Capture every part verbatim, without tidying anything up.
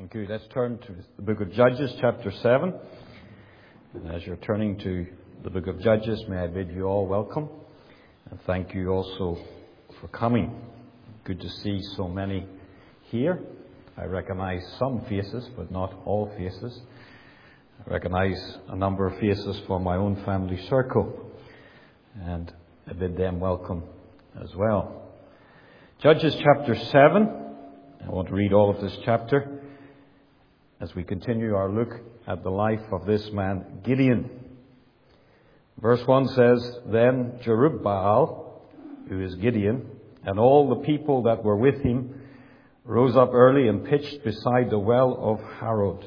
Thank you. Let's turn to the book of Judges, chapter seven. And as you're turning to the book of Judges, may I bid you all welcome. And thank you also for coming. Good to see so many here. I recognize some faces, but not all faces. I recognize a number of faces from my own family circle. And I bid them welcome as well. Judges chapter seven. I want to read all of this chapter as we continue our look at the life of this man, Gideon. Verse one says, Then Jerubbaal, who is Gideon, and all the people that were with him, rose up early and pitched beside the well of Harod,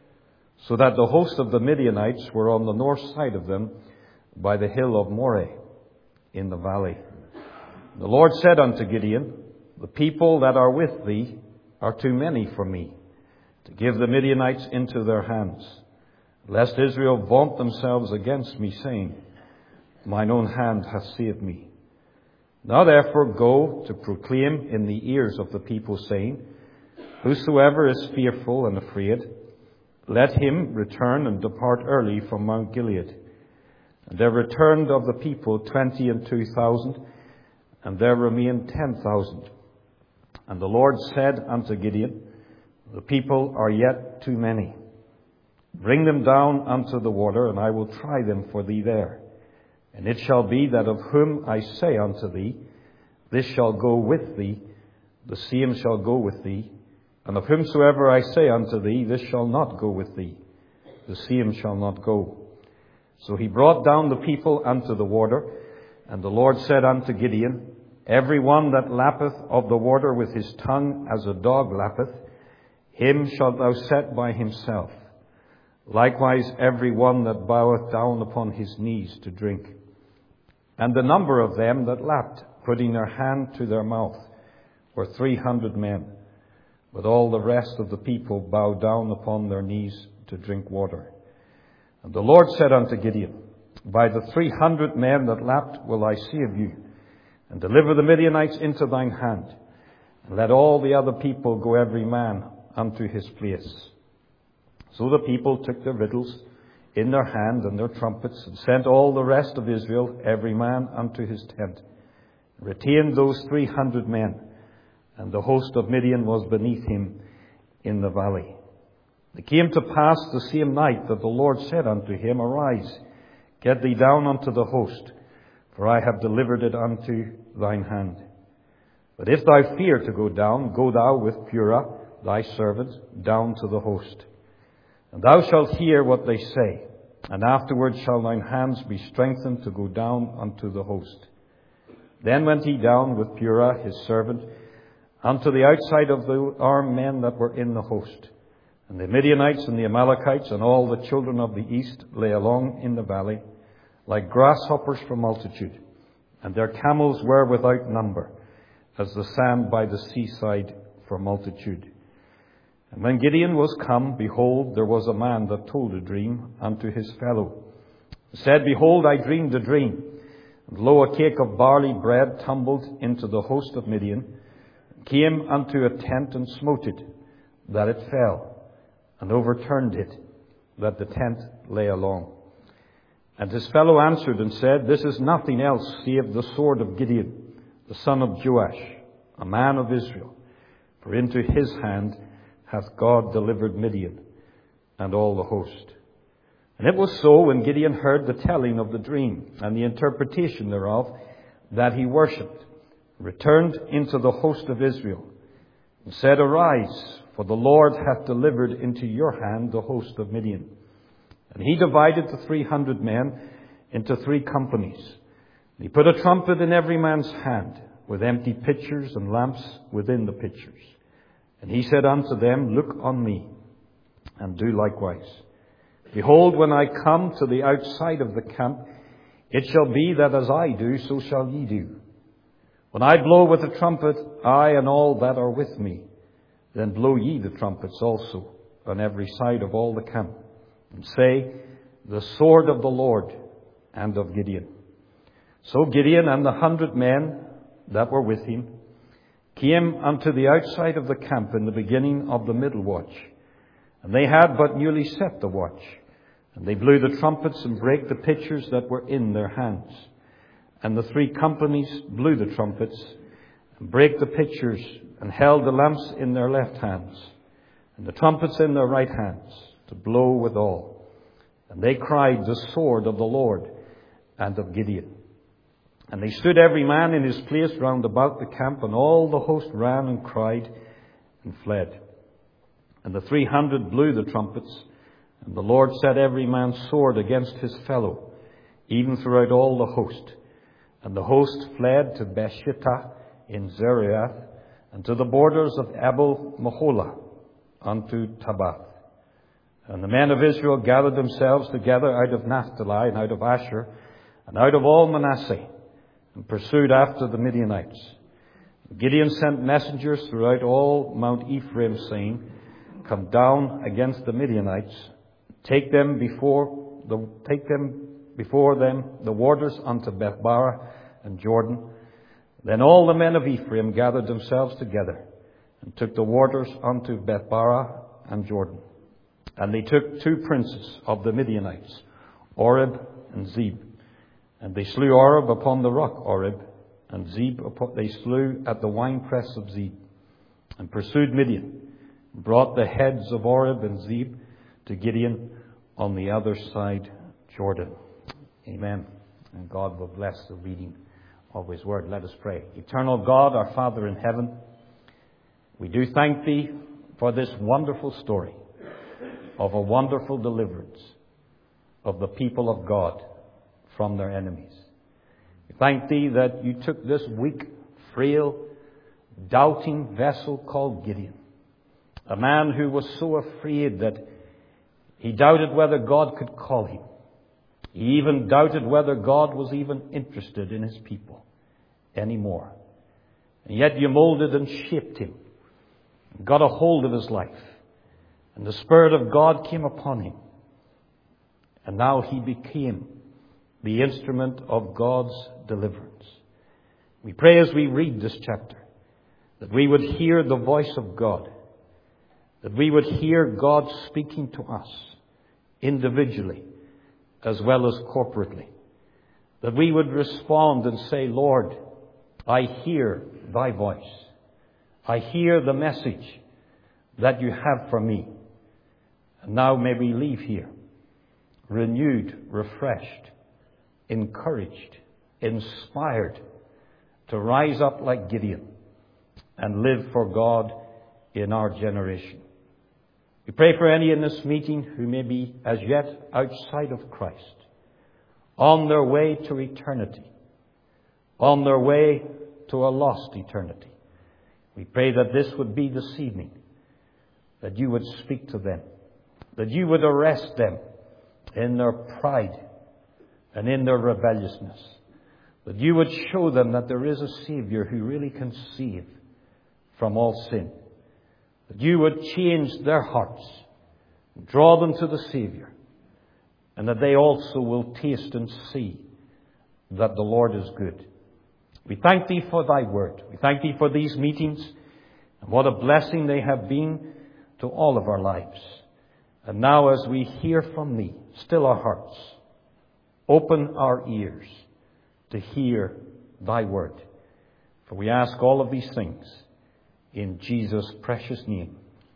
so that the host of the Midianites were on the north side of them by the hill of Moreh in the valley. The Lord said unto Gideon, The people that are with thee are too many for me to give the Midianites into their hands, lest Israel vaunt themselves against me, saying, Mine own hand hath saved me. Now therefore go to proclaim in the ears of the people, saying, Whosoever is fearful and afraid, let him return and depart early from Mount Gilead. And there returned of the people twenty and two thousand, and there remained ten thousand. And the Lord said unto Gideon, The people are yet too many. Bring them down unto the water, and I will try them for thee there. And it shall be that of whom I say unto thee, This shall go with thee, the same shall go with thee. And of whomsoever I say unto thee, This shall not go with thee, the same shall not go. So he brought down the people unto the water, and the Lord said unto Gideon, Every one that lappeth of the water with his tongue as a dog lappeth, him shalt thou set by himself. Likewise every one that boweth down upon his knees to drink. And the number of them that lapped, putting their hand to their mouth, were three hundred men. But all the rest of the people bowed down upon their knees to drink water. And the Lord said unto Gideon, By the three hundred men that lapped will I save you, and deliver the Midianites into thine hand. And let all the other people go every man unto his place. So the people took their victuals in their hand and their trumpets, and sent all the rest of Israel, every man unto his tent, and retained those three hundred men, and the host of Midian was beneath him in the valley. It came to pass the same night that the Lord said unto him, Arise, get thee down unto the host, for I have delivered it unto thine hand. But if thou fear to go down, go thou with Purah, thy servant, down to the host. And thou shalt hear what they say, and afterward shall thine hands be strengthened to go down unto the host. Then went he down with Purah his servant unto the outside of the armed men that were in the host. And the Midianites and the Amalekites and all the children of the east lay along in the valley, like grasshoppers for multitude, and their camels were without number, as the sand by the seaside for multitude. And when Gideon was come, behold, there was a man that told a dream unto his fellow. He said, Behold, I dreamed a dream. And lo, a cake of barley bread tumbled into the host of Midian, came unto a tent and smote it, that it fell, and overturned it, that the tent lay along. And his fellow answered and said, This is nothing else save the sword of Gideon, the son of Joash, a man of Israel. For into his hand hath God delivered Midian and all the host. And it was so, when Gideon heard the telling of the dream and the interpretation thereof, that he worshipped, returned into the host of Israel, and said, Arise, for the Lord hath delivered into your hand the host of Midian. And he divided the three hundred men into three companies. And he put a trumpet in every man's hand, with empty pitchers and lamps within the pitchers. And he said unto them, Look on me, and do likewise. Behold, when I come to the outside of the camp, it shall be that as I do, so shall ye do. When I blow with the trumpet, I and all that are with me, then blow ye the trumpets also on every side of all the camp, and say, The sword of the Lord and of Gideon. So Gideon and the hundred men that were with him came unto the outside of the camp in the beginning of the middle watch, And they had but newly set the watch. And they blew the trumpets and brake the pitchers that were in their hands. And the three companies blew the trumpets and brake the pitchers and held the lamps in their left hands and the trumpets in their right hands to blow withal. And they cried, the sword of the Lord and of Gideon. And they stood every man in his place round about the camp, and all the host ran and cried and fled. And the three hundred blew the trumpets, and the Lord set every man's sword against his fellow, even throughout all the host. And the host fled to Bethshittah in Zeruiah, and to the borders of Abel Meholah, unto Tabbath. And the men of Israel gathered themselves together out of Naphtali, and out of Asher, and out of all Manasseh, and pursued after the Midianites. Gideon sent messengers throughout all Mount Ephraim, saying, Come down against the Midianites, take them before the take them before them the waters unto Bethbara and Jordan. Then all the men of Ephraim gathered themselves together, and took the waters unto Bethbara and Jordan. And they took two princes of the Midianites, Oreb and Zeb. And they slew Oreb upon the rock Oreb, and Zeb they slew at the winepress of Zeb, and pursued Midian, and brought the heads of Oreb and Zeb to Gideon on the other side Jordan. Amen. And God will bless the reading of His Word. Let us pray. Eternal God, our Father in heaven, we do thank Thee for this wonderful story of a wonderful deliverance of the people of God from their enemies. We thank Thee that You took this weak, frail, doubting vessel called Gideon, a man who was so afraid that he doubted whether God could call him. He even doubted whether God was even interested in His people anymore. And yet You molded and shaped him, and got a hold of his life, and the Spirit of God came upon him. And now he became the instrument of God's deliverance. We pray as we read this chapter that we would hear the voice of God, that we would hear God speaking to us individually as well as corporately, that we would respond and say, Lord, I hear Thy voice. I hear the message that You have for me. And now may we leave here renewed, refreshed, encouraged, inspired to rise up like Gideon and live for God in our generation. We pray for any in this meeting who may be as yet outside of Christ, on their way to eternity, on their way to a lost eternity. We pray that this would be this evening, that You would speak to them, that You would arrest them in their pride and in their rebelliousness, that You would show them that there is a Savior who really can save from all sin, that You would change their hearts, draw them to the Savior, and that they also will taste and see that the Lord is good. We thank Thee for Thy Word. We thank Thee for these meetings, and what a blessing they have been to all of our lives. And now as we hear from Thee, still our hearts, open our ears to hear Thy Word. For we ask all of these things in Jesus' precious name.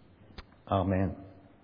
Amen.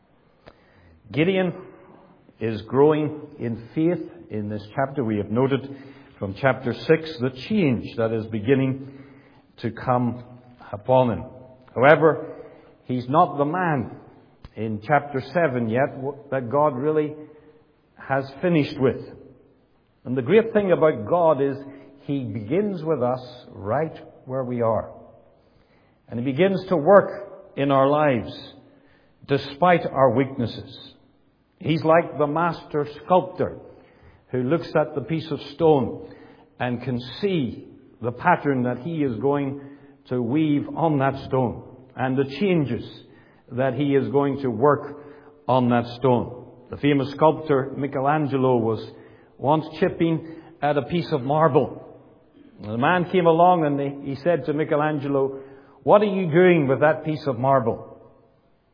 Gideon is growing in faith in this chapter. We have noted from chapter six the change that is beginning to come upon him. However, he's not the man in chapter seven yet that God really has finished with. And the great thing about God is He begins with us right where we are. And He begins to work in our lives despite our weaknesses. He's like the master sculptor who looks at the piece of stone and can see the pattern that he is going to weave on that stone and the changes that he is going to work on that stone. The famous sculptor Michelangelo was once chipping at a piece of marble. The man came along and he said to Michelangelo, "What are you doing with that piece of marble?"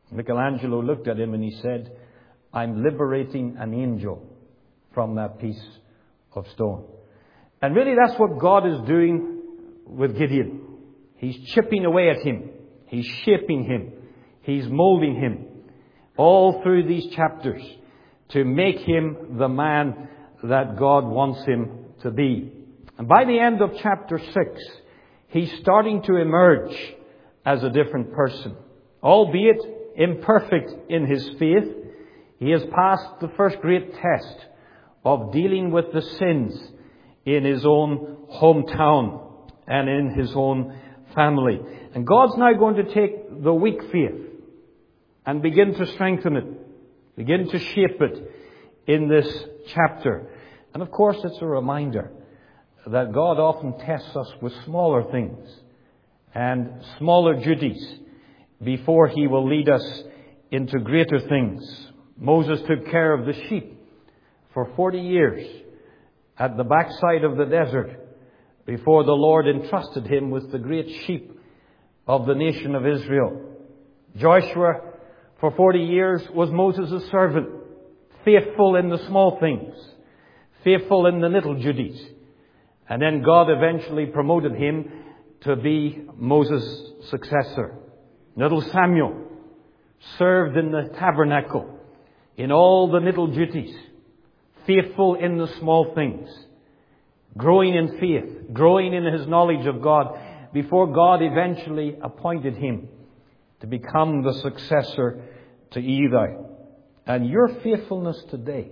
Michelangelo looked at him and he said, I'm liberating an angel from that piece of stone. And really that's what God is doing with Gideon. He's chipping away at him. He's shaping him. He's molding him all through these chapters to make him the man that God wants him to be. And by the end of chapter six, he's starting to emerge as a different person. Albeit imperfect in his faith, he has passed the first great test of dealing with the sins in his own hometown and in his own family. And God's now going to take the weak faith and begin to strengthen it, begin to shape it in this chapter. And of course, it's a reminder that God often tests us with smaller things and smaller duties before He will lead us into greater things. Moses took care of the sheep for forty years at the backside of the desert before the Lord entrusted him with the great sheep of the nation of Israel. Joshua, for forty years, was Moses' servant, faithful in the small things, faithful in the little duties. And then God eventually promoted him to be Moses' successor. Little Samuel served in the tabernacle in all the little duties, faithful in the small things, growing in faith, growing in his knowledge of God, before God eventually appointed him to become the successor to Eli. And your faithfulness today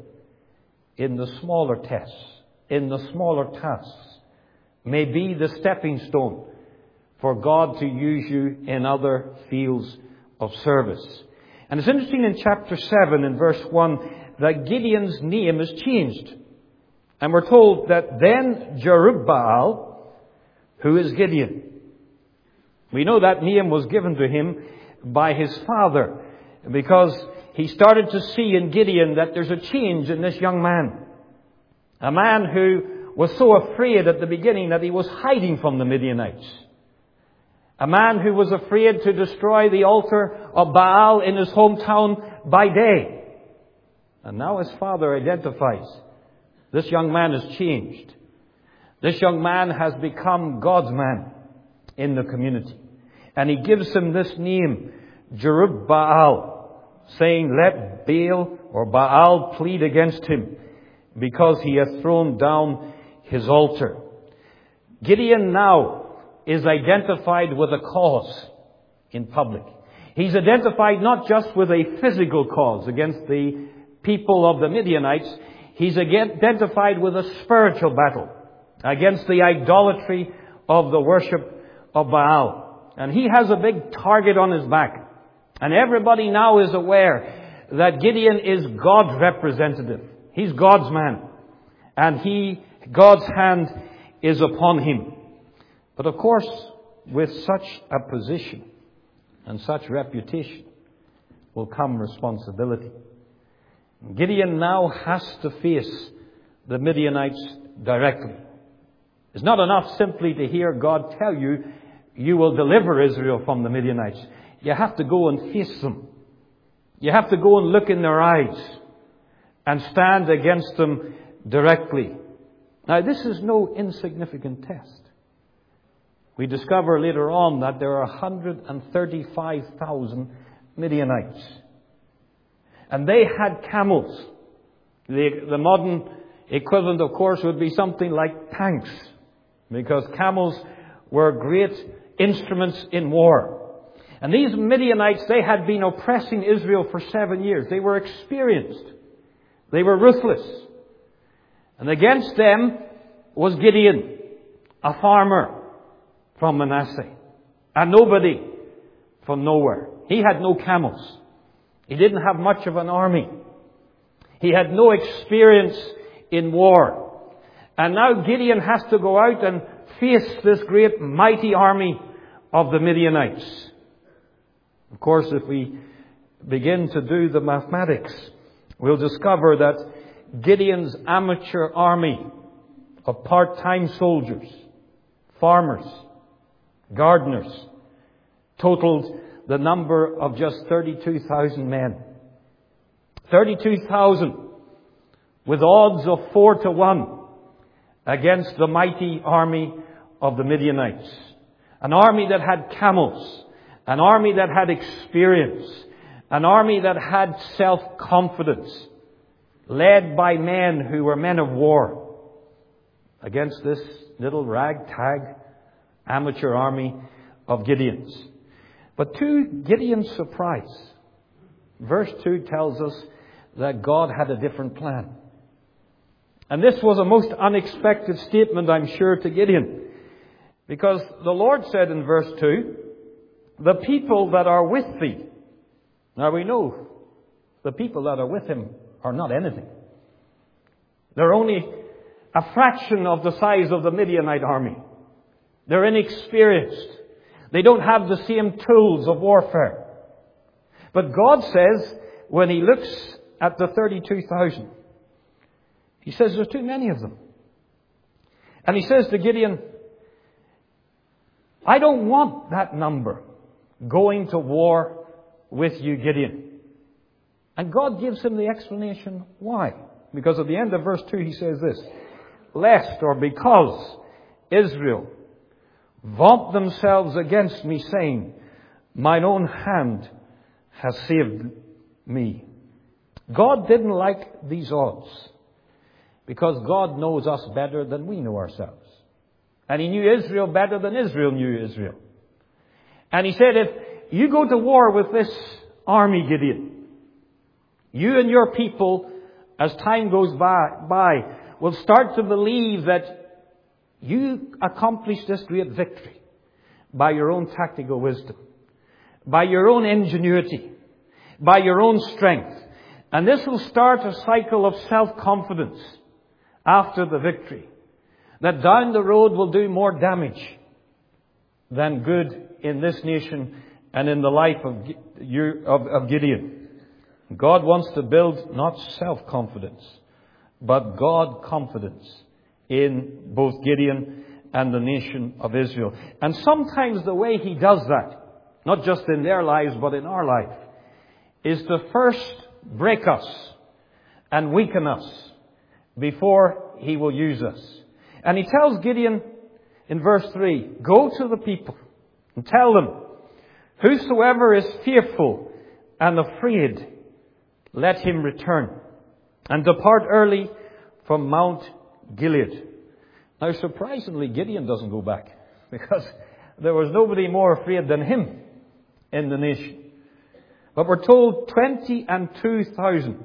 in the smaller tests, in the smaller tasks, may be the stepping stone for God to use you in other fields of service. And it's interesting in chapter seven, in verse one, that Gideon's name is changed. And we're told that then Jerubbaal, who is Gideon. We know that name was given to him by his father, because he started to see in Gideon that there's a change in this young man. A man who was so afraid at the beginning that he was hiding from the Midianites. A man who was afraid to destroy the altar of Baal in his hometown by day. And now his father identifies this young man has changed. This young man has become God's man in the community. And he gives him this name, Jerubbaal, saying, let Baal or Baal plead against him, because he hath thrown down his altar. Gideon now is identified with a cause in public. He's identified not just with a physical cause against the people of the Midianites. He's identified with a spiritual battle against the idolatry of the worship of Baal. And he has a big target on his back. And everybody now is aware that Gideon is God's representative. He's God's man. And he, God's hand is upon him. But of course, with such a position and such reputation will come responsibility. Gideon now has to face the Midianites directly. It's not enough simply to hear God tell you, you will deliver Israel from the Midianites. You have to go and face them. You have to go and look in their eyes and stand against them directly. Now, this is no insignificant test. We discover later on that there are one hundred thirty-five thousand Midianites. And they had camels. The, the modern equivalent, of course, would be something like tanks, because camels were great instruments in war. And these Midianites, they had been oppressing Israel for seven years. They were experienced. They were ruthless. And against them was Gideon, a farmer from Manasseh, a nobody from nowhere. He had no camels. He didn't have much of an army. He had no experience in war. And now Gideon has to go out and face this great mighty army of the Midianites. Of course, if we begin to do the mathematics, we'll discover that Gideon's amateur army of part-time soldiers, farmers, gardeners, totaled the number of just thirty-two thousand men. thirty-two thousand with odds of four to one against the mighty army of the Midianites. An army that had camels, an army that had experience, an army that had self-confidence, led by men who were men of war, against this little ragtag amateur army of Gideons. But to Gideon's surprise, verse two tells us that God had a different plan. And this was a most unexpected statement, I'm sure, to Gideon. Because the Lord said in verse two, the people that are with thee. Now we know the people that are with him are not anything. They're only a fraction of the size of the Midianite army. They're inexperienced. They don't have the same tools of warfare. But God says, when He looks at the thirty-two thousand, He says there's too many of them. And He says to Gideon, I don't want that number going to war with you, Gideon. And God gives him the explanation why. Because at the end of verse two he says this, lest or because Israel vaunt themselves against me, saying, mine own hand has saved me. God didn't like these odds, because God knows us better than we know ourselves. And He knew Israel better than Israel knew Israel. And He said, if you go to war with this army, Gideon, you and your people, as time goes by, by will start to believe that you accomplished this great victory by your own tactical wisdom, by your own ingenuity, by your own strength. And this will start a cycle of self-confidence after the victory, that down the road will do more damage than good in this nation and in the life of, of, of Gideon. God wants to build not self-confidence, but God confidence in both Gideon and the nation of Israel. And sometimes the way He does that, not just in their lives but in our life, is to first break us and weaken us before He will use us. And He tells Gideon in verse three, go to the people and tell them, whosoever is fearful and afraid, let him return and depart early from Mount Gilead. Now, surprisingly, Gideon doesn't go back, because there was nobody more afraid than him in the nation. But we're told twenty and two thousand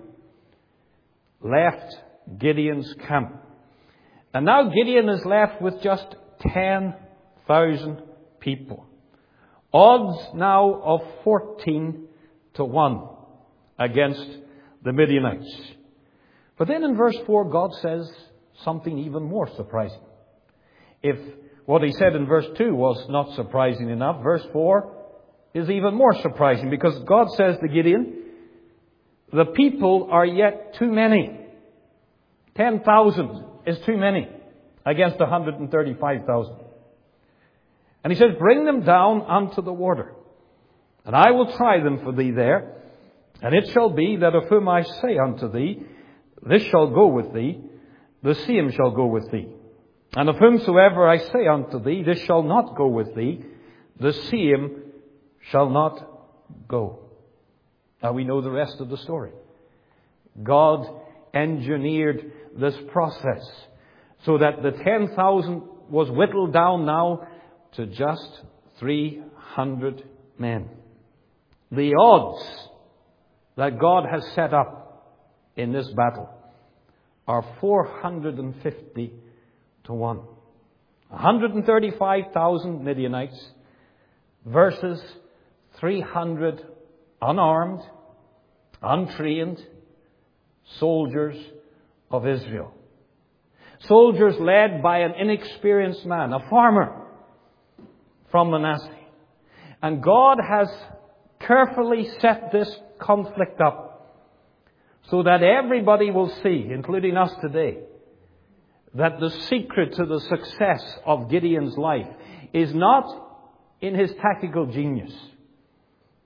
left Gideon's camp. And now Gideon is left with just ten thousand people. Odds now of fourteen to one against the Midianites. But then in verse four, God says something even more surprising. If what He said in verse two was not surprising enough, verse four is even more surprising, because God says to Gideon, the people are yet too many. ten thousand is too many against one hundred thirty-five thousand. And He says, bring them down unto the water, and I will try them for thee there. And it shall be that of whom I say unto thee, this shall go with thee, the same shall go with thee. And of whomsoever I say unto thee, this shall not go with thee, the same shall not go. Now we know the rest of the story. God engineered this process so that the ten thousand was whittled down now to just three hundred men. The odds that God has set up in this battle are four hundred fifty to one. one hundred thirty-five thousand Midianites versus three hundred unarmed, untrained soldiers of Israel. Soldiers led by an inexperienced man, a farmer from Manasseh. And God has carefully set this conflict up so that everybody will see, including us today, that the secret to the success of Gideon's life is not in his tactical genius,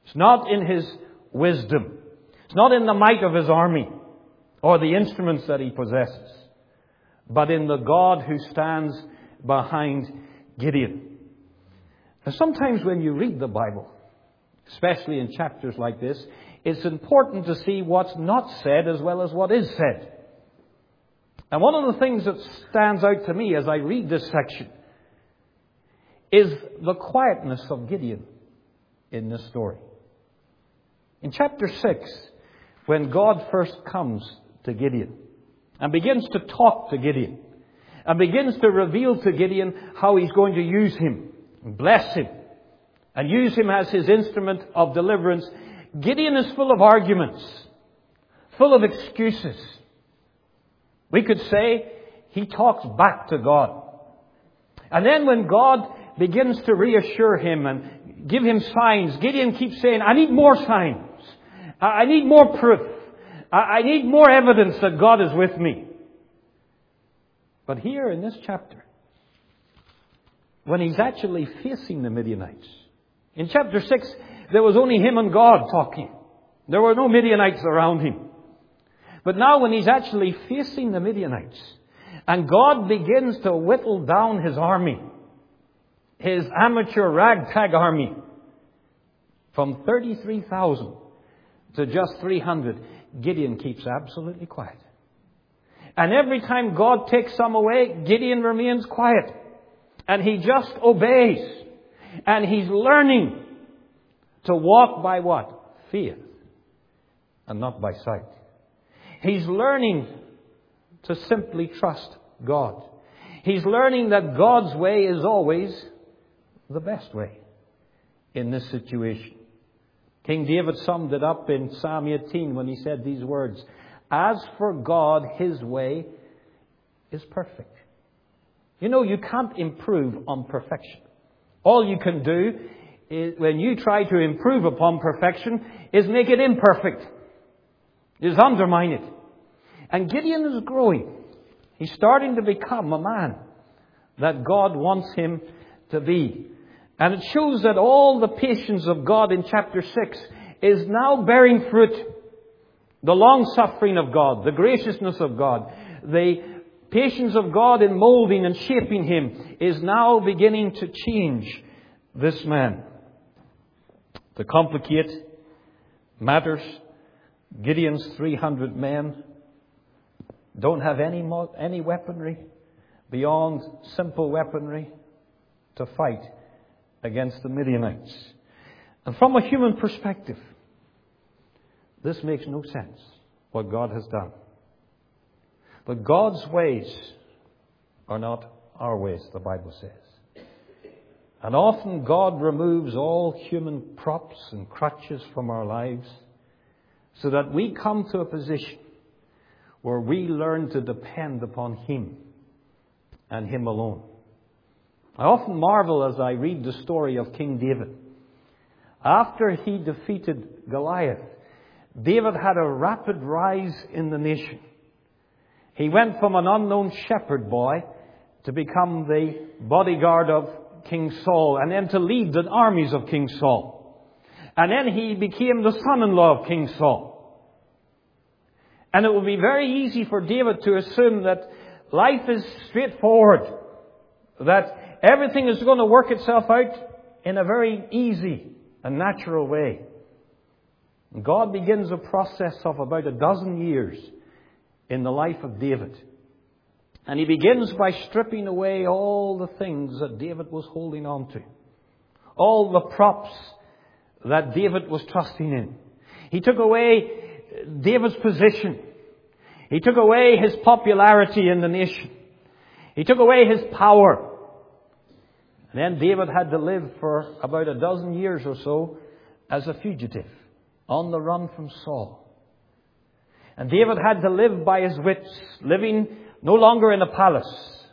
It's not in his wisdom. It's not in the might of his army or the instruments that he possesses, but in the God who stands behind Gideon. Now, sometimes when you read the Bible, especially in chapters like this, it's important to see what's not said as well as what is said. And one of the things that stands out to me as I read this section is the quietness of Gideon in this story. In chapter six, when God first comes to Gideon and begins to talk to Gideon and begins to reveal to Gideon how he's going to use him, and bless him, and use him as his instrument of deliverance, Gideon is full of arguments, full of excuses. We could say he talks back to God. And then when God begins to reassure him and give him signs, Gideon keeps saying, I need more signs. I need more proof. I need more evidence that God is with me. But here in this chapter, when he's actually facing the Midianites, in chapter six, there was only him and God talking. There were no Midianites around him. But now when he's actually facing the Midianites, and God begins to whittle down his army, his amateur ragtag army, from thirty-three thousand to just three hundred, Gideon keeps absolutely quiet. And every time God takes some away, Gideon remains quiet. And he just obeys. And he's learning to walk by what? Faith. And not by sight. He's learning to simply trust God. He's learning that God's way is always the best way in this situation. King David summed it up in Psalm eighteen when he said these words, as for God, His way is perfect. You know, you can't improve on perfection. All you can do is, when you try to improve upon perfection, is make it imperfect. Is undermine it. And Gideon is growing. He's starting to become a man that God wants him to be. And it shows that all the patience of God in chapter six is now bearing fruit. The long-suffering of God, the graciousness of God, the patience of God in molding and shaping him is now beginning to change this man. To complicate matters, Gideon's three hundred men don't have any mo- any weaponry beyond simple weaponry to fight against the Midianites. And from a human perspective, this makes no sense, what God has done. But God's ways are not our ways, the Bible says. And often God removes all human props and crutches from our lives so that we come to a position where we learn to depend upon Him and Him alone. I often marvel as I read the story of King David. After he defeated Goliath, David had a rapid rise in the nation. He went from an unknown shepherd boy to become the bodyguard of King Saul, and then to lead the armies of King Saul. And then he became the son-in-law of King Saul. And it would be very easy for David to assume that life is straightforward, that everything is going to work itself out in a very easy and natural way. And God begins a process of about a dozen years in the life of David. And He begins by stripping away all the things that David was holding on to. All the props that David was trusting in. He took away David's position. He took away his popularity in the nation. He took away his power. And then David had to live for about a dozen years or so as a fugitive, on the run from Saul. And David had to live by his wits, living no longer in a palace,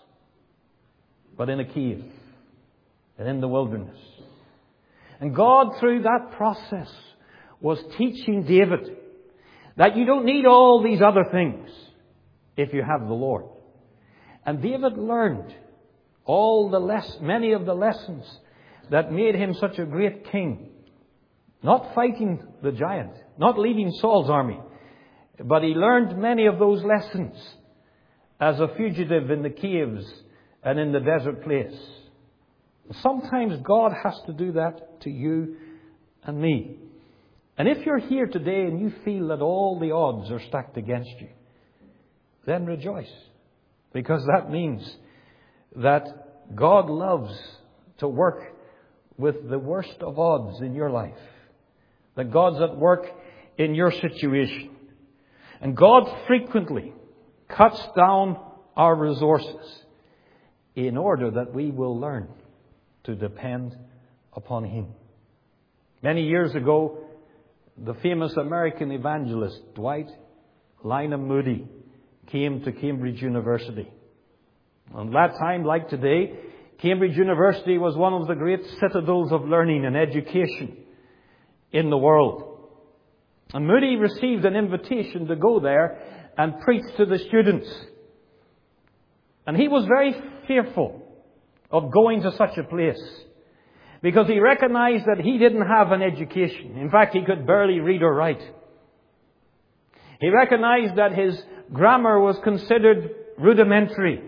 but in a cave and in the wilderness. And God, through that process, was teaching David that you don't need all these other things if you have the Lord. And David learned all the less, many of the lessons that made him such a great king Not fighting the giant, not leading Saul's army, but he learned many of those lessons as a fugitive in the caves and in the desert place. Sometimes God has to do that to you and me. And if you're here today and you feel that all the odds are stacked against you, then rejoice. Because that means that God loves to work with the worst of odds in your life. That God's at work in your situation. And God frequently cuts down our resources in order that we will learn to depend upon Him. Many years ago, the famous American evangelist Dwight Lyman Moody came to Cambridge University. And that time, like today, Cambridge University was one of the great citadels of learning and education in the world. And Moody received an invitation to go there and preach to the students. And he was very fearful of going to such a place, because he recognized that he didn't have an education. In fact, he could barely read or write. He recognized that his grammar was considered rudimentary.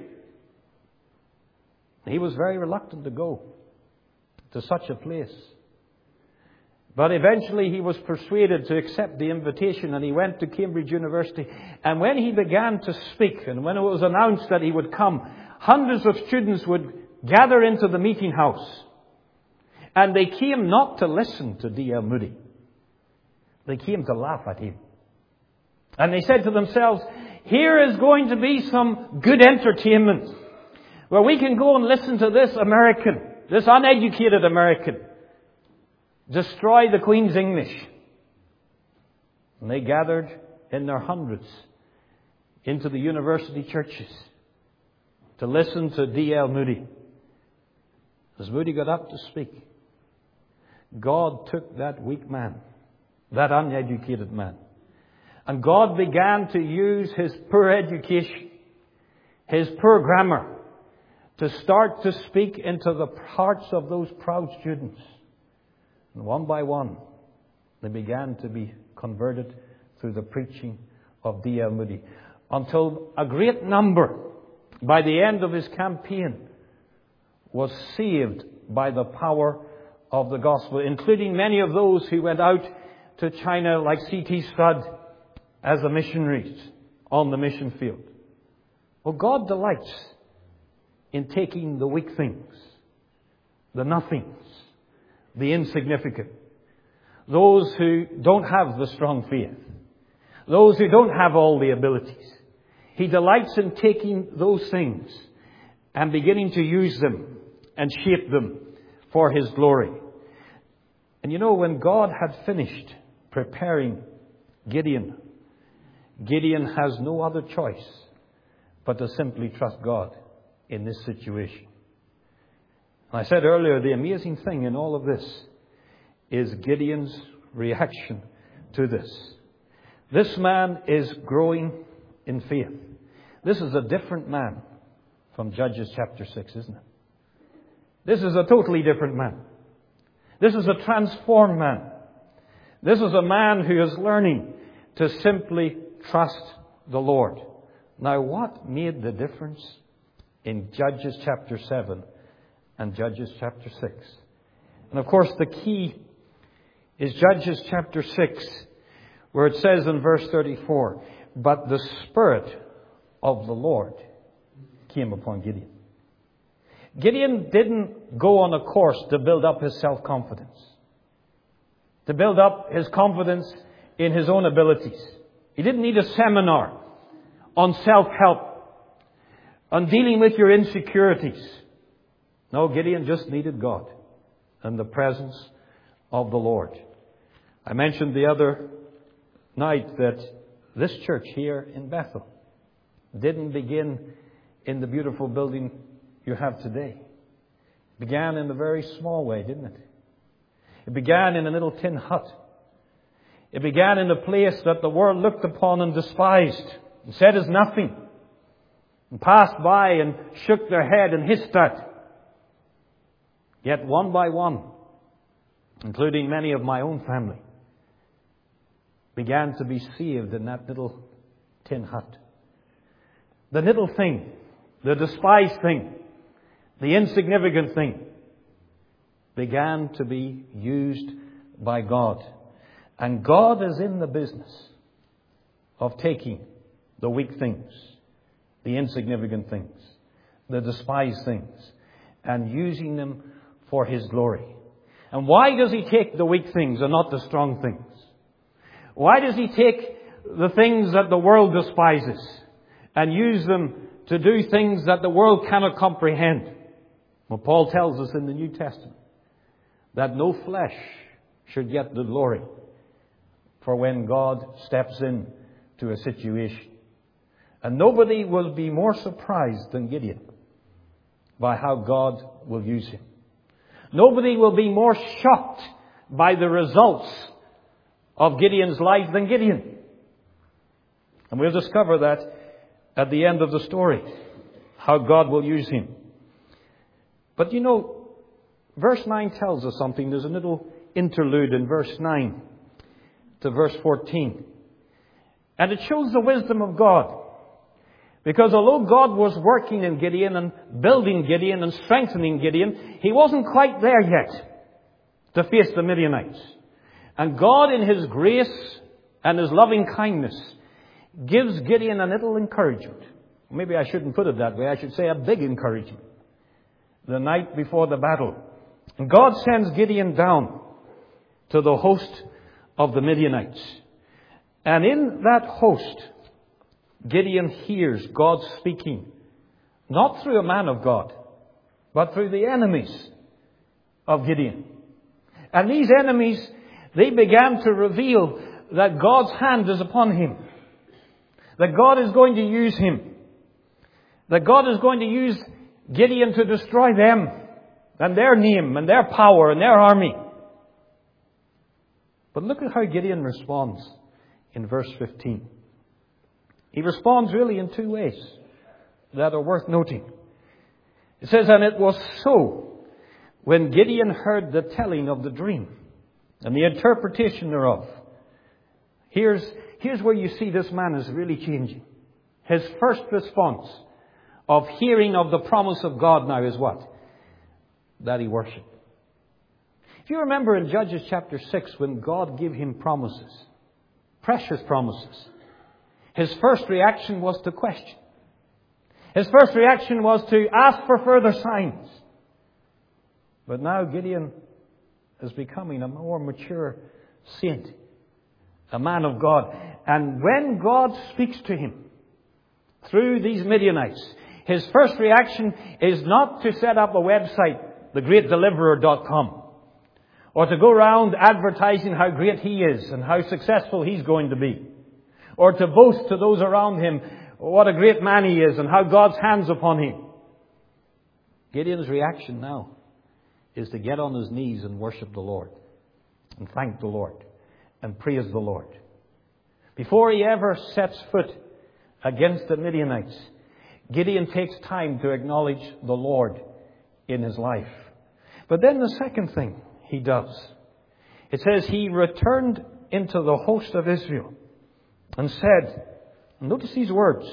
He was very reluctant to go to such a place. But eventually he was persuaded to accept the invitation, and he went to Cambridge University. And when he began to speak, and when it was announced that he would come, hundreds of students would gather into the meeting house. And they came not to listen to D L Moody. They came to laugh at him. And they said to themselves, here is going to be some good entertainment, where we can go and listen to this American, this uneducated American, destroy the Queen's English. And they gathered in their hundreds into the university churches to listen to D L Moody. As Moody got up to speak, God took that weak man, that uneducated man, and God began to use his poor education, his poor grammar, to start to speak into the hearts of those proud students. And one by one, they began to be converted through the preaching of D L Moody, until a great number, by the end of his campaign, was saved by the power of the gospel, including many of those who went out to China, like C T Studd, as the missionaries on the mission field. Well, God delights in taking the weak things, the nothings, the insignificant, those who don't have the strong faith, those who don't have all the abilities. He delights in taking those things and beginning to use them and shape them for His glory. And you know, when God had finished preparing Gideon, Gideon has no other choice but to simply trust God in this situation. And I said earlier, the amazing thing in all of this is Gideon's reaction to this. This man is growing in faith. This is a different man from Judges chapter six, isn't it? This is a totally different man. This is a transformed man. This is a man who is learning to simply trust the Lord. Now, what made the difference in Judges chapter seven and Judges chapter six? And of course, the key is Judges chapter six, where it says in verse thirty-four, but the Spirit of the Lord came upon Gideon. Gideon didn't go on a course to build up his self-confidence, to build up his confidence in his own abilities. He didn't need a seminar on self-help, on dealing with your insecurities. No, Gideon just needed God and the presence of the Lord. I mentioned the other night that this church here in Bethel didn't begin in the beautiful building you have today. It began in a very small way, didn't it? It began in a little tin hut. It began in a place that the world looked upon and despised and said is nothing, and passed by and shook their head and hissed at. Yet one by one, including many of my own family, began to be saved in that little tin hut. The little thing, the despised thing, the insignificant thing, began to be used by God. And God is in the business of taking the weak things, the insignificant things, the despised things, and using them for His glory. And why does He take the weak things and not the strong things? Why does He take the things that the world despises and use them to do things that the world cannot comprehend? Well, Paul tells us in the New Testament that no flesh should get the glory for when God steps in to a situation. And nobody will be more surprised than Gideon by how God will use him. Nobody will be more shocked by the results of Gideon's life than Gideon. And we'll discover that at the end of the story, how God will use him. But you know, verse nine tells us something. There's a little interlude in verse nine to verse fourteen. And it shows the wisdom of God. Because although God was working in Gideon and building Gideon and strengthening Gideon, he wasn't quite there yet to face the Midianites. And God, in His grace and His loving kindness, gives Gideon a little encouragement. Maybe I shouldn't put it that way. I should say a big encouragement. The night before the battle. And God sends Gideon down to the host of the Midianites. And in that host, Gideon hears God speaking, not through a man of God, but through the enemies of Gideon. And these enemies, they began to reveal that God's hand is upon him. That God is going to use him. That God is going to use Gideon to destroy them and their name and their power and their army. But look at how Gideon responds in verse fifteen. He responds really in two ways that are worth noting. It says, and it was so when Gideon heard the telling of the dream and the interpretation thereof. Here's, here's where you see this man is really changing. His first response of hearing of the promise of God now is what? That he worshipped. If you remember in Judges chapter six, when God gave him promises, precious promises, his first reaction was to question. His first reaction was to ask for further signs. But now Gideon is becoming a more mature saint, a man of God. And when God speaks to him through these Midianites, his first reaction is not to set up a website, the great deliverer dot com, or to go around advertising how great he is and how successful he's going to be, or to boast to those around him what a great man he is and how God's hand's upon him. Gideon's reaction now is to get on his knees and worship the Lord and thank the Lord and praise the Lord. Before he ever sets foot against the Midianites, Gideon takes time to acknowledge the Lord in his life. But then the second thing he does, it says he returned into the host of Israel and said, notice these words,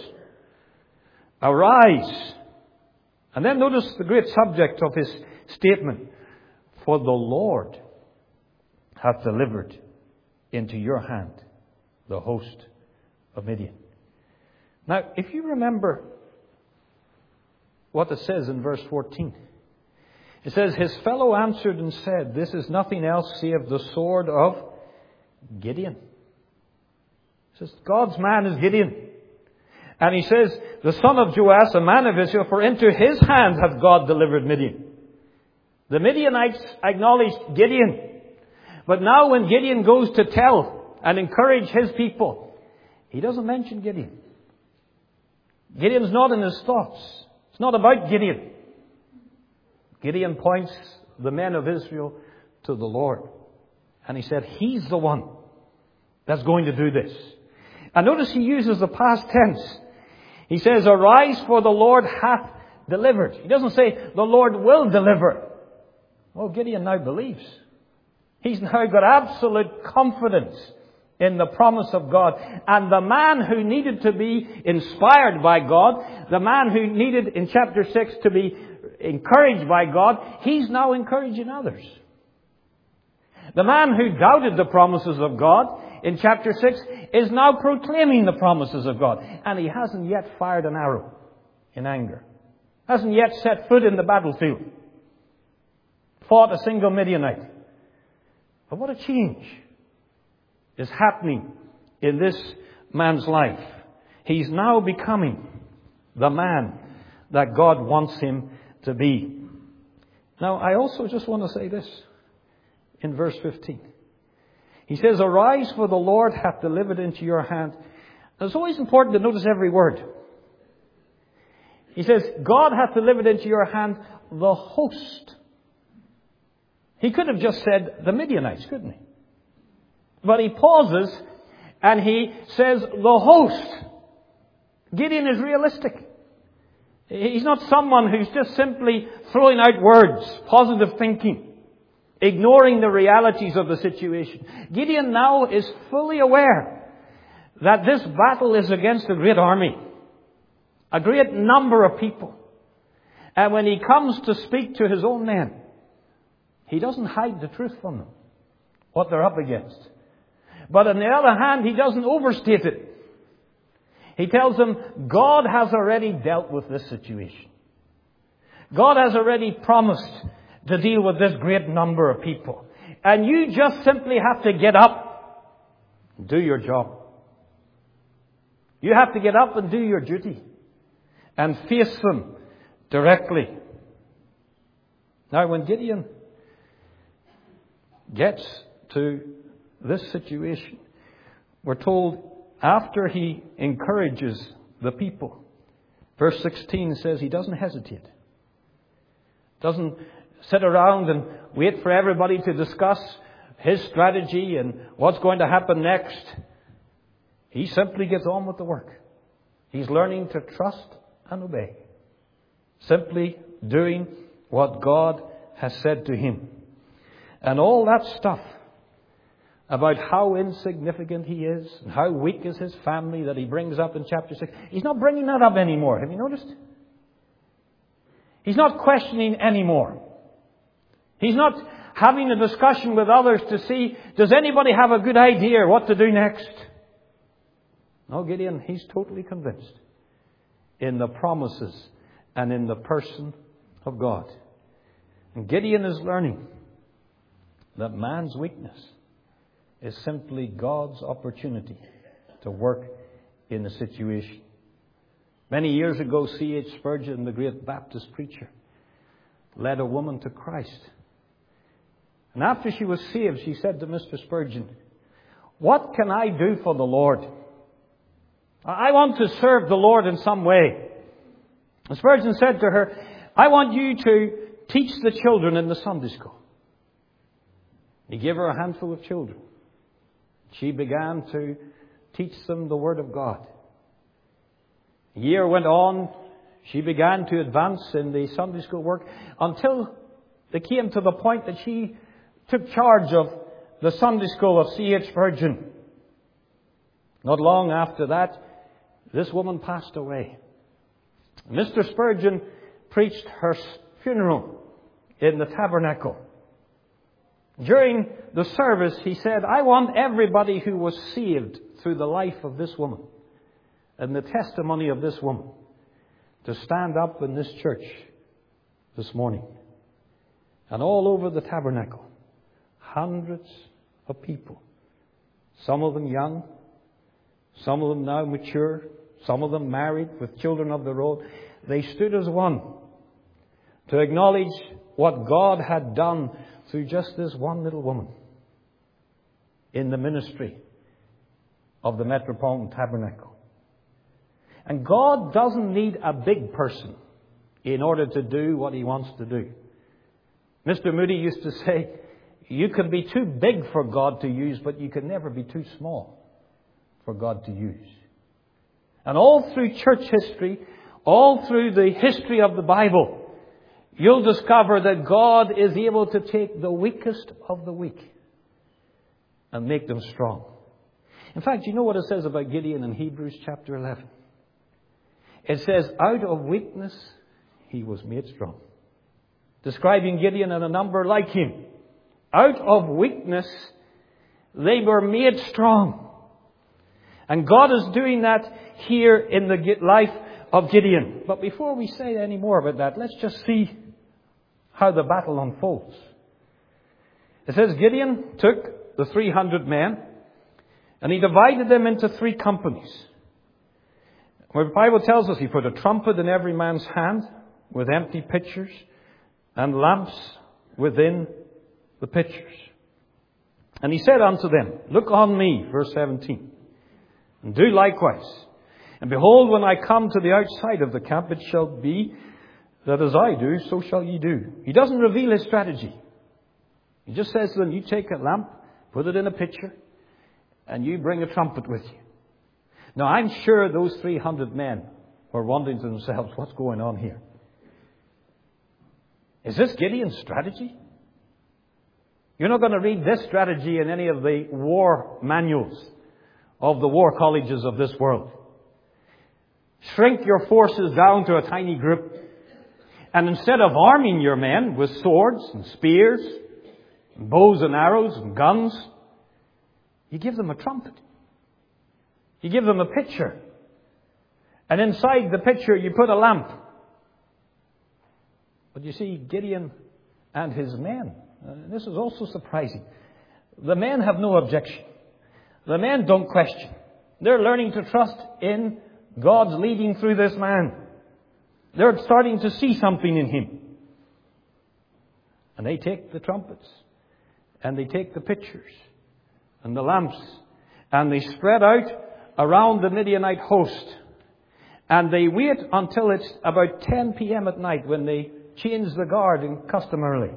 arise. And then notice the great subject of his statement, for the Lord hath delivered into your hand the host of Midian. Now, if you remember what it says in verse fourteen, it says, his fellow answered and said, this is nothing else save the sword of Gideon. It says, God's man is Gideon. And he says, the son of Joash, a man of Israel, for into his hand hath God delivered Midian. The Midianites acknowledged Gideon. But now when Gideon goes to tell and encourage his people, he doesn't mention Gideon. Gideon's not in his thoughts. It's not about Gideon. Gideon points the men of Israel to the Lord. And he said, he's the one that's going to do this. And notice he uses the past tense. He says, arise, for the Lord hath delivered. He doesn't say, the Lord will deliver. Well, Gideon now believes He's now got absolute confidence in the promise of God. And the man who needed to be inspired by God, the man who needed in chapter six to be encouraged by God, he's now encouraging others. The man who doubted the promises of God in chapter six is now proclaiming the promises of God. And he hasn't yet fired an arrow in anger. Hasn't yet set foot in the battlefield. Fought a single Midianite. But what a change is happening in this man's life. He's now becoming the man that God wants him to be. Now, I also just want to say this in verse fifteen. He says, "Arise, for the Lord hath delivered into your hand." Now, it's always important to notice every word. He says, God hath delivered into your hand the host. He could have just said the Midianites, couldn't he? But he pauses and he says the host. Gideon is realistic. He's not someone who's just simply throwing out words, positive thinking, ignoring the realities of the situation. Gideon now is fully aware that this battle is against a great army, a great number of people. And when he comes to speak to his own men, he doesn't hide the truth from them, what they're up against. But on the other hand, he doesn't overstate it. He tells them, God has already dealt with this situation. God has already promised to deal with this great number of people. And you just simply have to get up and do your job. You have to get up and do your duty and face them directly. Now, when Gideon gets to this situation, we're told after he encourages the people, verse sixteen says he doesn't hesitate. Doesn't sit around and wait for everybody to discuss his strategy and what's going to happen next. He simply gets on with the work. He's learning to trust and obey. Simply doing what God has said to him. And all that stuff about how insignificant he is and how weak is his family that he brings up in chapter six. He's not bringing that up anymore. Have you noticed? He's not questioning anymore. He's not having a discussion with others to see, does anybody have a good idea what to do next? No, Gideon, he's totally convinced in the promises and in the person of God. And Gideon is learning that man's weakness is simply God's opportunity to work in a situation. Many years ago, C H Spurgeon, the great Baptist preacher, led a woman to Christ. And after she was saved, she said to Mister Spurgeon, "What can I do for the Lord? I want to serve the Lord in some way." And Spurgeon said to her, "I want you to teach the children in the Sunday school." He gave her a handful of children. She began to teach them the Word of God. A year went on. She began to advance in the Sunday school work until they came to the point that she took charge of the Sunday school of C H Spurgeon. Not long after that, this woman passed away. Mister Spurgeon preached her funeral in the tabernacle. During the service, he said, "I want everybody who was saved through the life of this woman and the testimony of this woman to stand up in this church this morning." And all over the tabernacle, hundreds of people, some of them young, some of them now mature, some of them married with children of their own, they stood as one to acknowledge what God had done through just this one little woman in the ministry of the Metropolitan Tabernacle. And God doesn't need a big person in order to do what He wants to do. Mister Moody used to say, you can be too big for God to use, but you can never be too small for God to use. And all through church history, all through the history of the Bible, you'll discover that God is able to take the weakest of the weak and make them strong. In fact, you know what it says about Gideon in Hebrews chapter eleven? It says, out of weakness he was made strong. Describing Gideon and a number like him. Out of weakness they were made strong. And God is doing that here in the life of Gideon. But before we say any more about that, let's just see how the battle unfolds. It says Gideon took the three hundred men and he divided them into three companies. Where the Bible tells us he put a trumpet in every man's hand with empty pitchers and lamps within the pitchers. And he said unto them, look on me, verse seventeen, and do likewise. And behold, when I come to the outside of the camp, it shall be that as I do, so shall ye do. He doesn't reveal his strategy. He just says to them, you take a lamp, put it in a pitcher, and you bring a trumpet with you. Now, I'm sure those three hundred men were wondering to themselves, what's going on here? Is this Gideon's strategy? You're not going to read this strategy in any of the war manuals of the war colleges of this world. Shrink your forces down to a tiny group. And instead of arming your men with swords and spears, and bows and arrows and guns, you give them a trumpet. You give them a pitcher. And inside the pitcher you put a lamp. But you see, Gideon and his men, uh, this is also surprising. The men have no objection. The men don't question. They're learning to trust in God's leading through this man. They're starting to see something in him. And they take the trumpets. And they take the pitchers. And the lamps. And they spread out around the Midianite host. And they wait until it's about ten p.m. at night when they change the guard in customarily.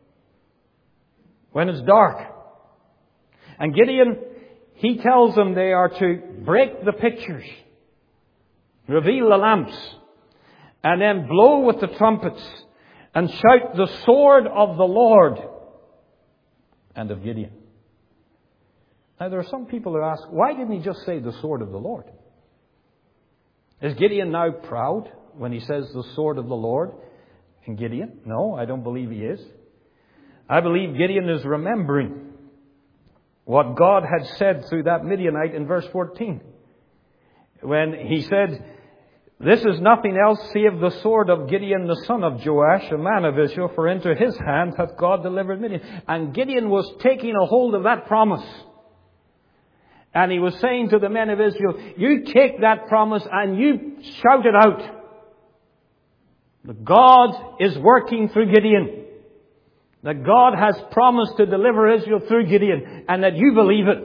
When it's dark. And Gideon, he tells them they are to break the pitchers. Reveal the lamps. And then blow with the trumpets. And shout the sword of the Lord and of Gideon. Now there are some people who ask, why didn't he just say the sword of the Lord? Is Gideon now proud when he says the sword of the Lord in Gideon? No, I don't believe he is. I believe Gideon is remembering what God had said through that Midianite in verse fourteen. When he said, this is nothing else save the sword of Gideon the son of Joash, a man of Israel, for into his hand hath God delivered Midian. And Gideon was taking a hold of that promise. And he was saying to the men of Israel, you take that promise and you shout it out. That God is working through Gideon. That God has promised to deliver Israel through Gideon. And that you believe it.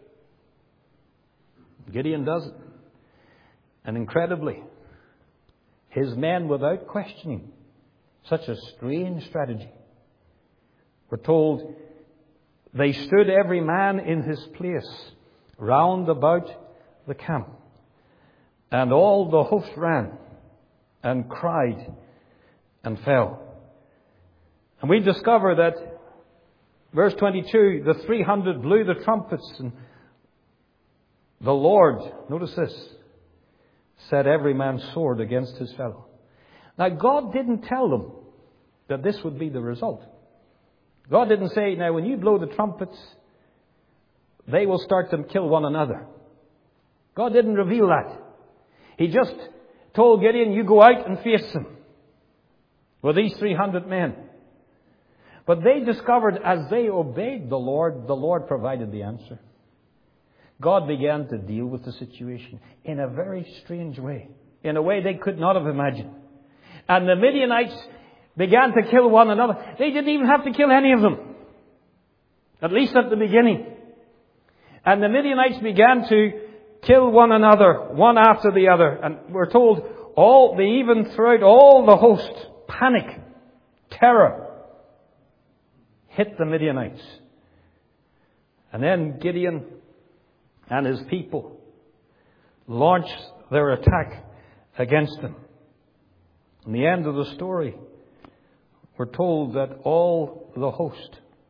Gideon does it. And incredibly, his men, without questioning, such a strange strategy, we're told they stood every man in his place round about the camp. And all the host ran and cried and fell. And we discover that, verse twenty-two, the three hundred blew the trumpets and the Lord, notice this, set every man's sword against his fellow. Now God didn't tell them that this would be the result. God didn't say, now when you blow the trumpets, they will start to kill one another. God didn't reveal that. He just told Gideon, you go out and face them with these three hundred men. But they discovered as they obeyed the Lord, the Lord provided the answer. God began to deal with the situation in a very strange way. In a way they could not have imagined. And the Midianites began to kill one another. They didn't even have to kill any of them. At least at the beginning. And the Midianites began to kill one another, one after the other. And we're told all, they even throughout all the host, panic, terror, hit the Midianites. And then Gideon and his people launched their attack against them. In the end of the story, we're told that all the host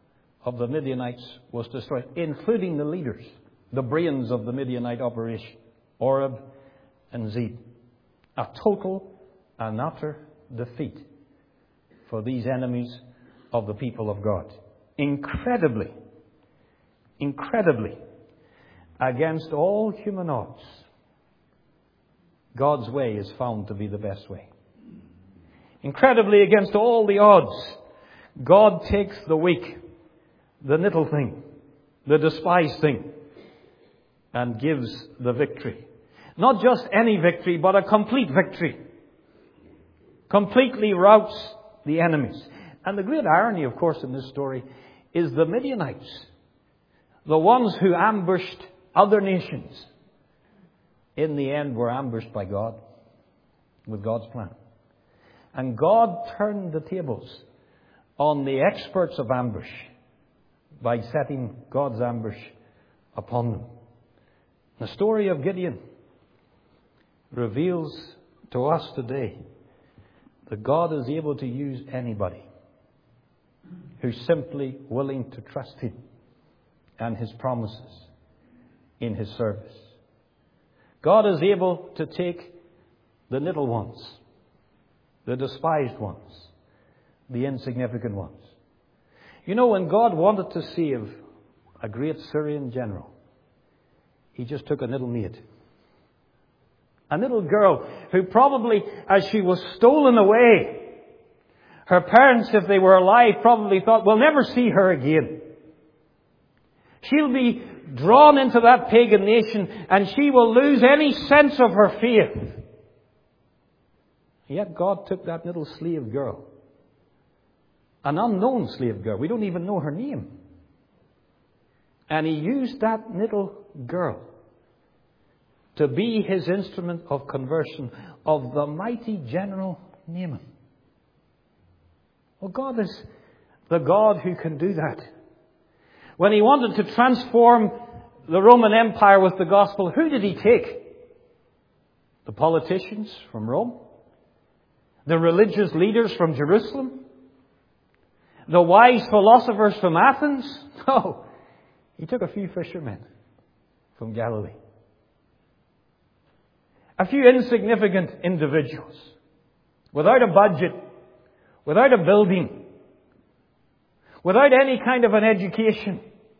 of the Midianites was destroyed, including the leaders, the brains of the Midianite operation, Oreb and Zeb. A total and utter defeat for these enemies of the people of God. Incredibly, incredibly, against all human odds, God's way is found to be the best way. Incredibly, against all the odds, God takes the weak, the little thing, the despised thing, and gives the victory. Not just any victory, but a complete victory. Completely routs the enemies. And the great irony, of course, in this story is the Midianites, the ones who ambushed other nations, in the end were ambushed by God, with God's plan. And God turned the tables on the experts of ambush by setting God's ambush upon them. The story of Gideon reveals to us today that God is able to use anybody who's simply willing to trust Him and His promises in His service. God is able to take the little ones, the despised ones, the insignificant ones. You know, when God wanted to save a great Syrian general, He just took a little maid. A little girl who probably, as she was stolen away, her parents, if they were alive, probably thought, we'll never see her again. She'll be drawn into that pagan nation and she will lose any sense of her faith. Yet God took that little slave girl, an unknown slave girl, we don't even know her name, and He used that little girl to be His instrument of conversion of the mighty general Naaman. Well, God is the God who can do that. When He wanted to transform the Roman Empire with the gospel, who did He take? The politicians from Rome? The religious leaders from Jerusalem? The wise philosophers from Athens? No. He took a few fishermen from Galilee. A few insignificant individuals, without a budget, without a building, without any kind of an education.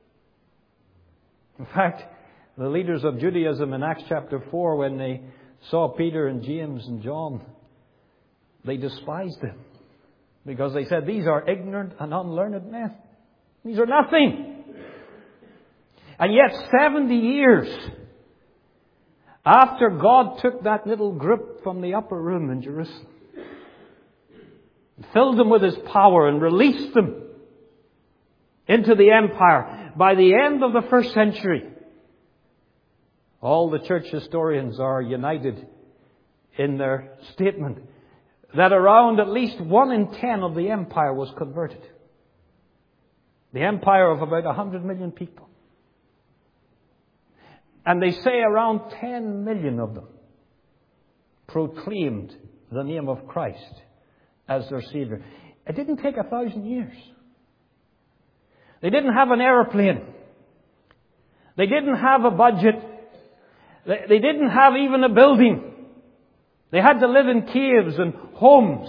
In fact, the leaders of Judaism in Acts chapter four, when they saw Peter and James and John, they despised them because they said, these are ignorant and unlearned men. These are nothing. And yet seventy years after God took that little group from the upper room in Jerusalem, filled them with His power and released them into the empire, by the end of the first century, all the church historians are united in their statement that around at least one in ten of the empire was converted. The empire of about a hundred million people. And they say around ten million of them proclaimed the name of Christ as their Savior. It didn't take a thousand years. They didn't have an airplane. They didn't have a budget. They, they didn't have even a building. They had to live in caves and homes.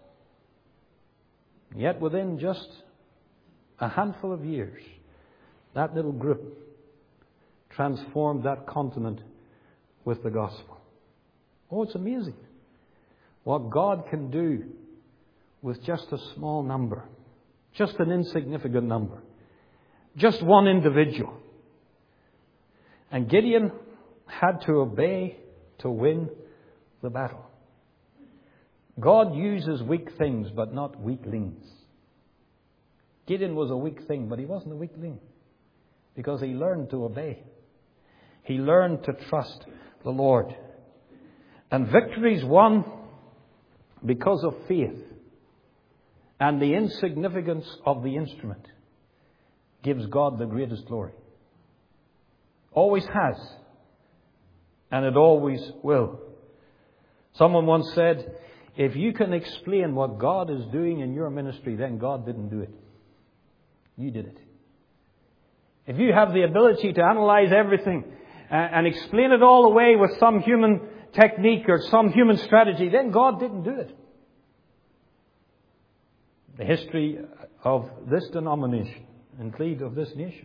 Yet within just a handful of years, that little group transformed that continent with the gospel. Oh, it's amazing what God can do with just a small number, just an insignificant number, just one individual. And Gideon had to obey to win the battle. God uses weak things, but not weaklings. Gideon was a weak thing, but he wasn't a weakling because he learned to obey. He learned to trust the Lord. And victories won because of faith and the insignificance of the instrument gives God the greatest glory. Always has. And it always will. Someone once said, if you can explain what God is doing in your ministry, then God didn't do it. You did it. if you have the ability to analyze everything and, and explain it all away with some human technique or some human strategy, then God didn't do it. The history of this denomination, indeed of this nation,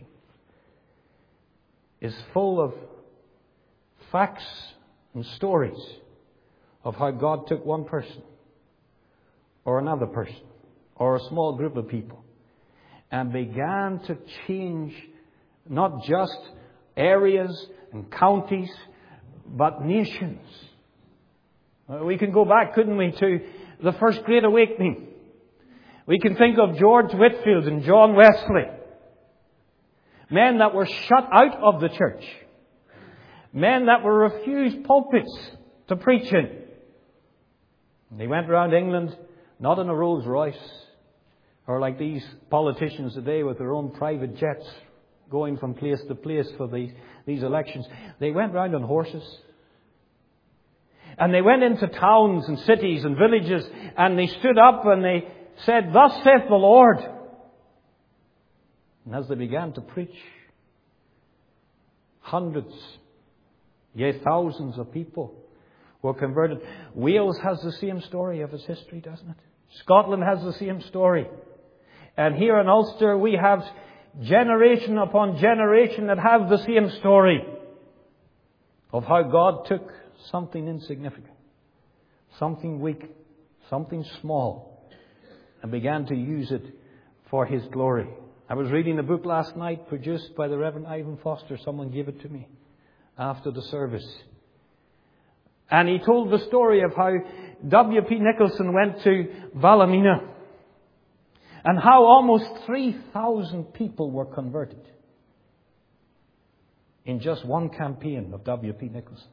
is full of facts and stories of how God took one person or another person or a small group of people and began to change not just areas and counties, but nations. We can go back, couldn't we, to the first Great Awakening. We can think of George Whitefield and John Wesley. Men that were shut out of the church. Men that were refused pulpits to preach in. They went around England, not in a Rolls Royce, or like these politicians today with their own private jets, going from place to place for these, these elections. They went round on horses. And they went into towns and cities and villages, and they stood up and they said, "Thus saith the Lord." And as they began to preach, hundreds, yea, thousands of people were converted. Wales has the same story of its history, doesn't it? Scotland has the same story. And here in Ulster we have generation upon generation that have the same story of how God took something insignificant, something weak, something small, and began to use it for His glory. I was reading a book last night produced by the Reverend Ivan Foster. Someone gave it to me after the service. And he told the story of how W P Nicholson went to Ballymena and how almost three thousand people were converted in just one campaign of W P Nicholson.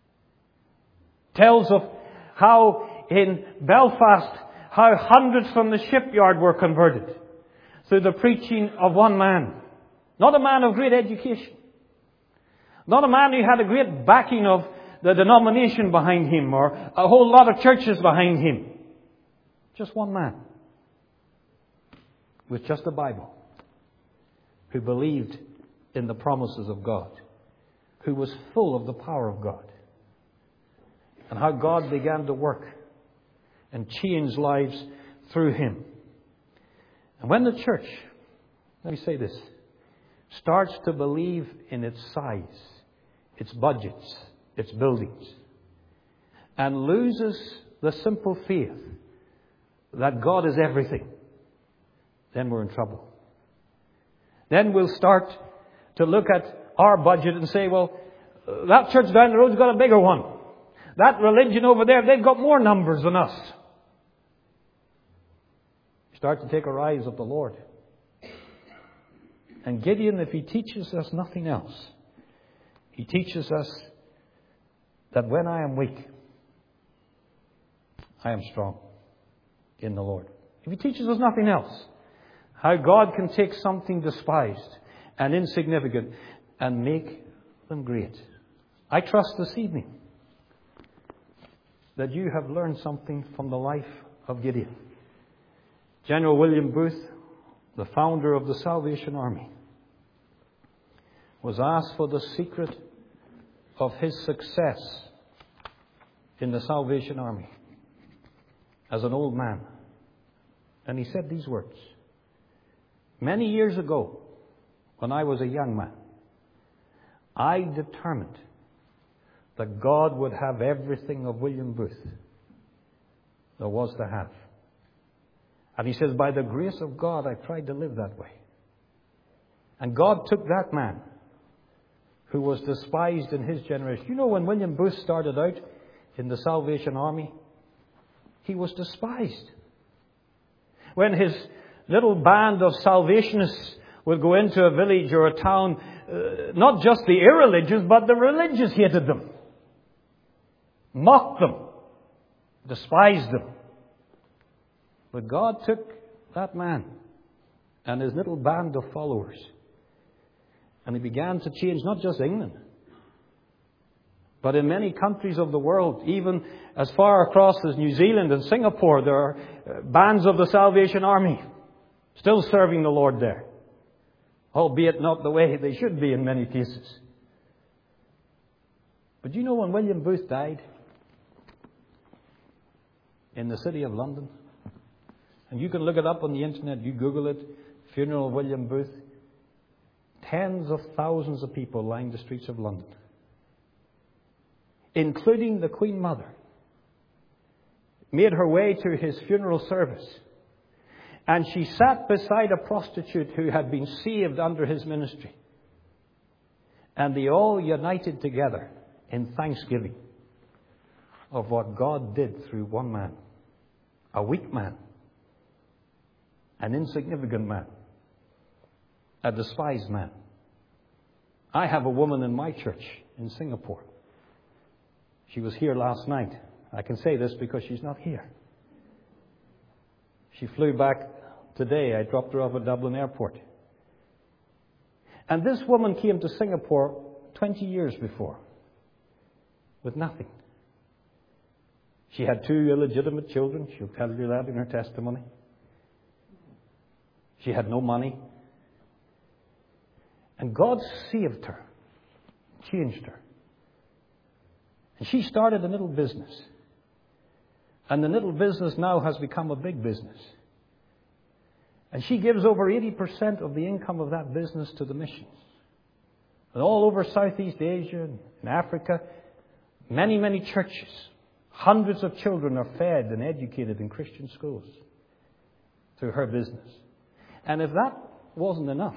Tells of how in Belfast, how hundreds from the shipyard were converted through the preaching of one man. Not a man of great education. Not a man who had a great backing of the denomination behind him or a whole lot of churches behind him. Just one man with just a Bible who believed in the promises of God, who was full of the power of God, and how God began to work and change lives through him. And when the church, let me say this, starts to believe in its size, its budgets, its buildings, and loses the simple faith that God is everything, then we're in trouble. Then we'll start to look at our budget and say, well, that church down the road's got a bigger one. That religion over there, they've got more numbers than us. Start to take our eyes off the Lord. And Gideon, if he teaches us nothing else, he teaches us that when I am weak, I am strong in the Lord. If he teaches us nothing else, how God can take something despised and insignificant and make them great. I trust this evening that you have learned something from the life of Gideon. General William Booth, the founder of the Salvation Army, was asked for the secret of his success in the Salvation Army as an old man. And he said these words: many years ago, when I was a young man, I determined that God would have everything of William Booth there was to have. And he says, by the grace of God, I tried to live that way. And God took that man who was despised in his generation. You know, when William Booth started out in the Salvation Army, he was despised. When his little band of Salvationists would go into a village or a town, uh, not just the irreligious, but the religious hated them, mocked them, despised them. But God took that man and his little band of followers, and he began to change not just England, but in many countries of the world, even as far across as New Zealand and Singapore, there are bands of the Salvation Army still serving the Lord there. albeit not the way they should be in many cases. But you know when William Booth died in the city of London, and you can look it up on the internet, you Google it, funeral of William Booth, tens of thousands of people lined the streets of London, including the Queen Mother, made her way to his funeral service. And she sat beside a prostitute who had been saved under his ministry. And they all united together in thanksgiving of what God did through one man. A weak man. An insignificant man. A despised man. I have a woman in my church in Singapore. She was here last night. I can say this because she's not here. She flew back today. I dropped her off at Dublin Airport. And this woman came to Singapore twenty years before with nothing. She had two illegitimate children. She'll tell you that in her testimony. She had no money. And God saved her, changed her. And she started a little business. And the little business now has become a big business. And she gives over eighty percent of the income of that business to the missions. And all over Southeast Asia and Africa, many, many churches, hundreds of children are fed and educated in Christian schools through her business. And if that wasn't enough,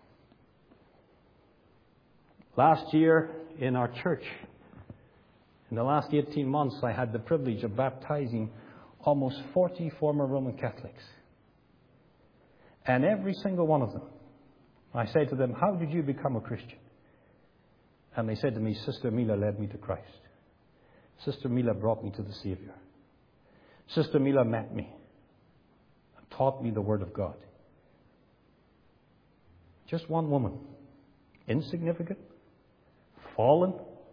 last year in our church, in the last eighteen months, I had the privilege of baptizing almost forty former Roman Catholics. And every single one of them, I said to them, how did you become a Christian? And they said to me, Sister Mila led me to Christ. Sister Mila brought me to the Savior. Sister Mila met me and taught me the Word of God. Just one woman, insignificant, fallen,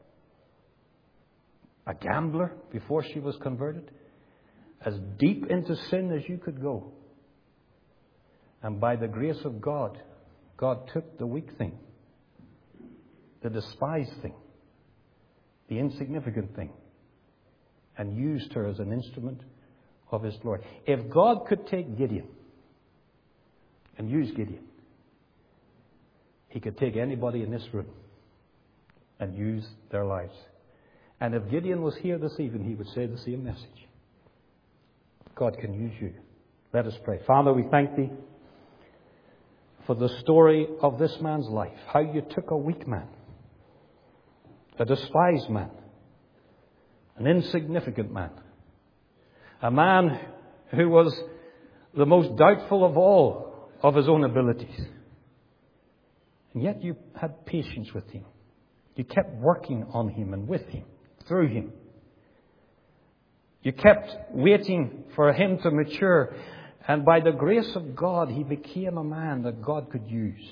a gambler before she was converted, as deep into sin as you could go. And by the grace of God, God took the weak thing, the despised thing, the insignificant thing, and used her as an instrument of His glory. If God could take Gideon and use Gideon, He could take anybody in this room and use their lives. And if Gideon was here this evening, he would say the same message. God can use you. Let us pray. Father, we thank Thee for the story of this man's life. How You took a weak man, a despised man, an insignificant man, a man who was the most doubtful of all of his own abilities. And yet You had patience with him. You kept working on him and with him, through him. You kept waiting for him to mature. And by the grace of God, he became a man that God could use.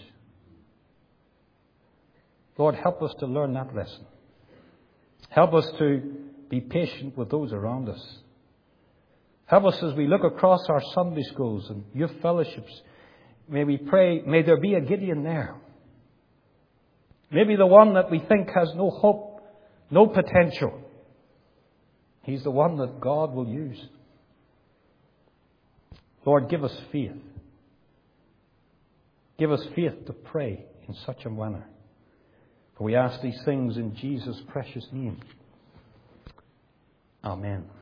Lord, help us to learn that lesson. Help us to be patient with those around us. Help us as we look across our Sunday schools and youth fellowships. May we pray, may there be a Gideon there. Maybe the one that we think has no hope, no potential. He's the one that God will use. Lord, give us faith. Give us faith to pray in such a manner. For we ask these things in Jesus' precious name. Amen.